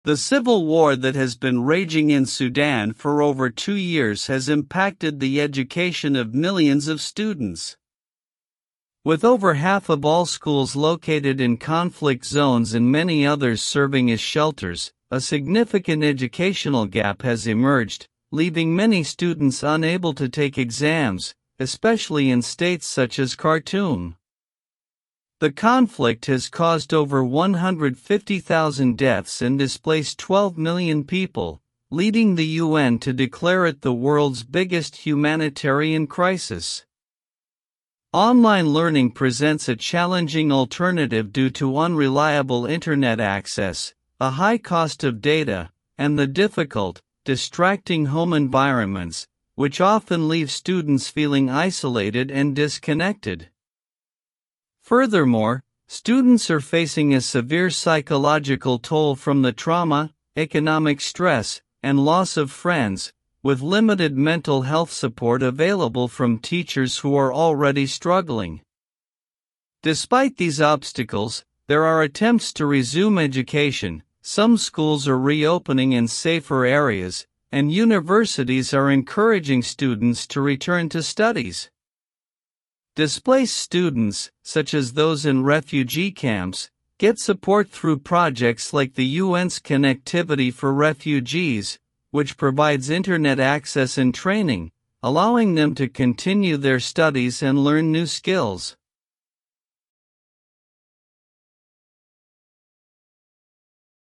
The civil war that has been raging in Sudan for over 2 years has impacted the education of millions of students. With over half of all schools located in conflict zones and many others serving as shelters, a significant educational gap has emerged, leaving many students unable to take exams, especially in states such as Khartoum. The conflict has caused over 150,000 deaths and displaced 12 million people, leading the UN to declare it the world's biggest humanitarian crisis. Online learning presents a challenging alternative due to unreliable internet access, a high cost of data, and the difficult, distracting home environments, which often leave students feeling isolated and disconnected. Furthermore, students are facing a severe psychological toll from the trauma, economic stress, and loss of friends, with limited mental health support available from teachers who are already struggling. Despite these obstacles, there are attempts to resume education. Some schools are reopening in safer areas, and universities are encouraging students to return to studies. Displaced students, such as those in refugee camps, get support through projects like the UN's Connectivity for Refugees, which provides internet access and training, allowing them to continue their studies and learn new skills.